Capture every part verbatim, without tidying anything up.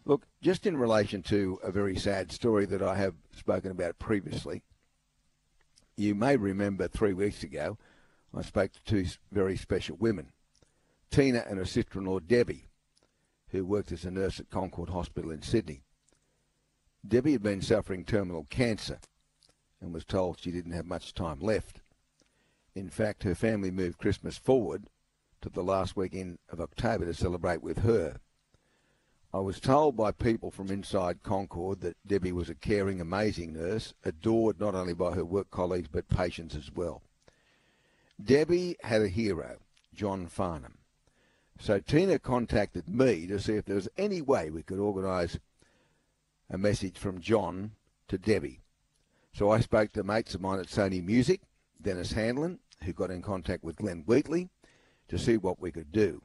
Look, just in relation to a very sad story that I have spoken about previously, you may remember three weeks ago I spoke to two very special women, Tina and her sister-in-law Debbie, who worked as a nurse at Concord Hospital in Sydney. Debbie had been suffering terminal cancer and was told she didn't have much time left. In fact, her family moved Christmas forward to the last weekend of October to celebrate with her. I was told by people from inside Concord that Debbie was a caring, amazing nurse, adored not only by her work colleagues but patients as well. Debbie had a hero, John Farnham. So Tina contacted me to see if there was any way we could organise a message from John to Debbie. So I spoke to mates of mine at Sony Music, Dennis Hanlon, who got in contact with Glenn Wheatley to see what we could do.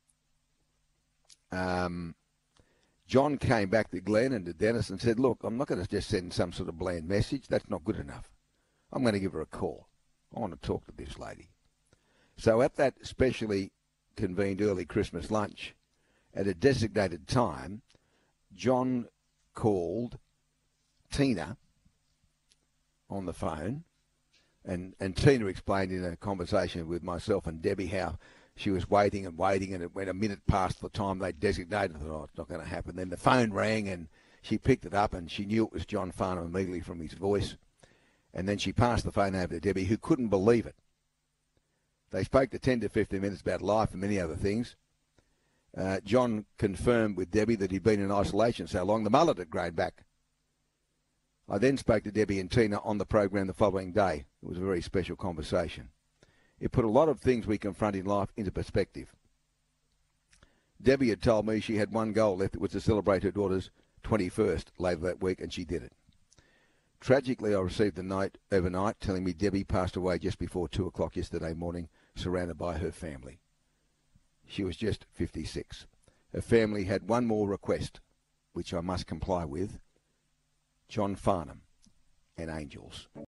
Um, John came back to Glenn and to Dennis and said, look, I'm not going to just send some sort of bland message. That's not good enough. I'm going to give her a call. I want to talk to this lady. So at that specially convened early Christmas lunch, at a designated time, John called Tina on the phone, and, and Tina explained in a conversation with myself and Debbie how she was waiting and waiting, and it went a minute past the time they designated. I thought, oh, it's not going to happen. Then the phone rang, and she picked it up, and she knew it was John Farnham immediately from his voice. And then she passed the phone over to Debbie, who couldn't believe it. They spoke to ten to fifteen minutes about life and many other things. Uh, John confirmed with Debbie that he'd been in isolation so long the mullet had grown back. I then spoke to Debbie and Tina on the program the following day. It was a very special conversation. It put a lot of things we confront in life into perspective. Debbie had told me she had one goal left. It was to celebrate her daughter's twenty-first later that week, and she did it. Tragically, I received a note overnight telling me Debbie passed away just before two o'clock yesterday morning, surrounded by her family. She was just fifty-six. Her family had one more request, which I must comply with: John Farnham and Angels.